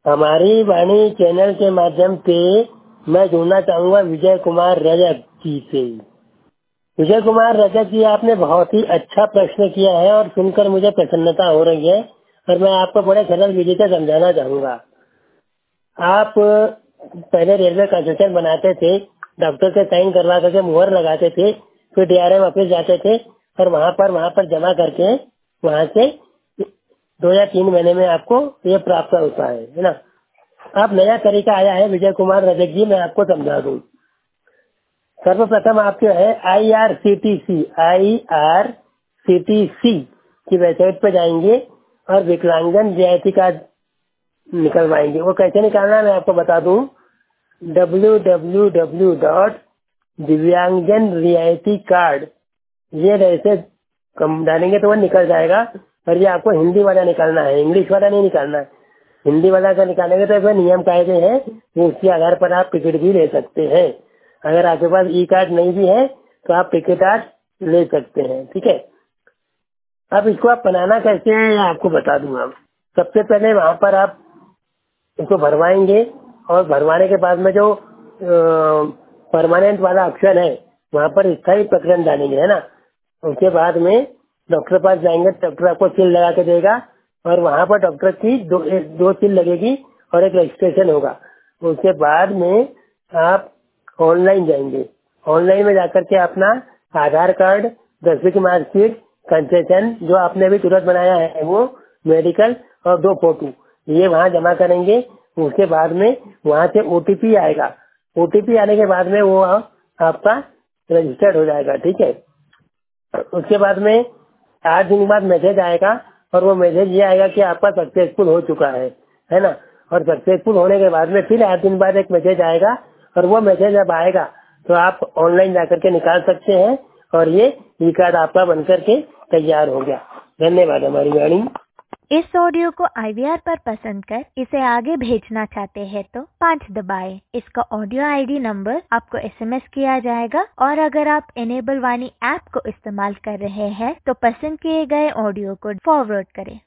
हमारी वाणी चैनल के माध्यम से मैं जुड़ना चाहूँगा विजय कुमार रजक जी से। विजय कुमार रजक जी, आपने बहुत ही अच्छा प्रश्न किया है और सुनकर मुझे प्रसन्नता हो रही है और मैं आपको बड़े सरल विधि से समझाना चाहूँगा। आप पहले रेलवे कंसेशन बनाते थे, डॉक्टर से साइन करवा करके मुहर लगाते थे, फिर डीआरएम ऑफिस जाते थे और वहाँ पर जमा करके वहाँ से 2 या 3 महीने में आपको ये प्राप्त होता है ना। अब नया तरीका आया है विजय कुमार रजक जी, मैं आपको समझा दूं। सर्वप्रथम आपके है IRCTC की वेबसाइट पर जाएंगे और विकलांगजन रियायती कार्ड निकलवाएंगे। वो कैसे निकालना है मैं आपको बता दूं। www.दिव्यांगजन रियायती कार्ड ये ऐसे कम डालेंगे तो वो निकल जाएगा। और ये आपको हिंदी वाला निकालना है, इंग्लिश वाला नहीं निकालना है। हिंदी वाला का निकालेंगे तो इसमें नियम कायदे हैं, तो उसके आधार पर आप टिकट भी ले सकते हैं। अगर आपके पास ई कार्ड नहीं भी है तो आप टिकट आज ले सकते हैं, ठीक है। अब इसको आप बनाना कैसे है आपको बता दूंगा। सबसे पहले वहाँ पर आप इसको भरवाएंगे और भरवाने के बाद में जो परमानेंट वाला ऑप्शन है वहाँ पर स्थायी प्रकरण डालेंगे, है ना। उसके बाद में डॉक्टर पास जाएंगे, डॉक्टर आपको सील लगा के देगा और वहाँ पर डॉक्टर की दो सील लगेगी और एक रजिस्ट्रेशन होगा। उसके बाद में आप ऑनलाइन जाएंगे। ऑनलाइन में जाकर के अपना आधार कार्ड, 10वीं की मार्कशीट, कंसेशन जो आपने अभी तुरंत बनाया है वो, मेडिकल और 2 फोटो ये वहाँ जमा करेंगे। उसके बाद में वहाँ से ओटीपी आएगा। ओटीपी आने के बाद में वो आपका रजिस्टर्ड हो जाएगा, ठीक है। उसके बाद में 8 दिन बाद मैसेज आएगा और वो मैसेज ये आएगा कि आपका सक्सेसफुल हो चुका है ना। और सक्सेसफुल होने के बाद में फिर 8 दिन बाद एक मैसेज आएगा और वो मैसेज जब आएगा तो आप ऑनलाइन जाकर के निकाल सकते हैं और ये ई कार्ड आपका बनकर के तैयार हो गया। धन्यवाद। हमारी गाड़ी इस ऑडियो को IVR पर पसंद कर इसे आगे भेजना चाहते हैं तो 5 दबाएं। इसका ऑडियो ID नंबर आपको SMS किया जाएगा और अगर आप इनेबल वाणी ऐप को इस्तेमाल कर रहे हैं तो पसंद किए गए ऑडियो को फॉरवर्ड करें।